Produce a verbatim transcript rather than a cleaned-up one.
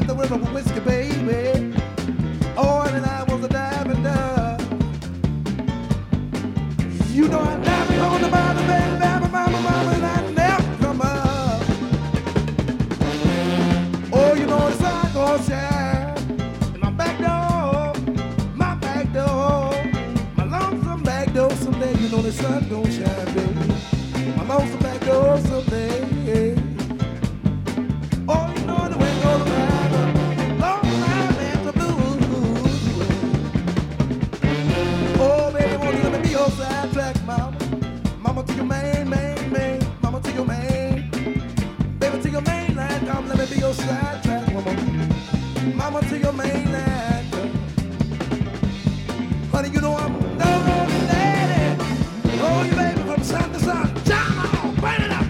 get the rhythm of whiskey, baby. Oh, and I was a diamond dove. You know I never on the bottom, baby, baby, mama, mama, and I never come up. Oh, you know the sun gonna shine in my back door, my back door, my lonesome back door someday. You know the sun gonna shine, baby. My lonesome back door someday. Oh, you know the wind goes around, long time and the blues. Oh, baby, won't you let me be your sidetrack, mama? Mama to your main, main, main, mama to your main. Baby to your main line, come let me be your sidetrack, mama. Mama to your main line. Honey, you know I'm no road lady. Oh, you baby from sun to sun. Jam on, burn it up.